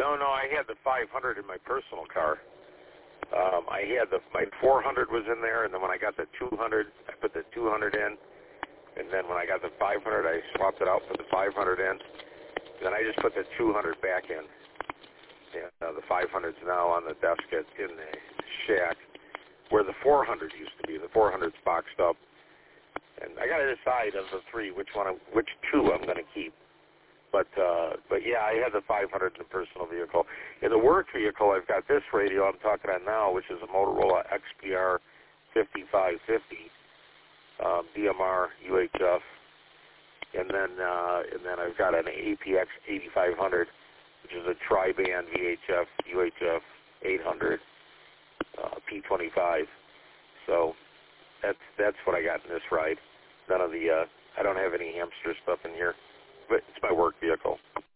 No, I had the 500 in my personal car. I had my 400 was in there, and then when I got the 200, I put the 200 in, and then when I got the 500, I swapped it out, put the 500 in, then I just put the 200 back in. And the 500's now on the desk in the shack where the 400 used to be. The 400's boxed up, and I got to decide of the three which two I'm going to keep. But yeah, I had the 500 in the personal vehicle. In the work vehicle, I've got this radio I'm talking on now, which is a Motorola XPR 5550, DMR UHF, and then I've got an APX 8500, which is a tri-band VHF UHF 800 P25. So that's what I got in this ride. None of the I don't have any hamster stuff in here. But it's my work vehicle.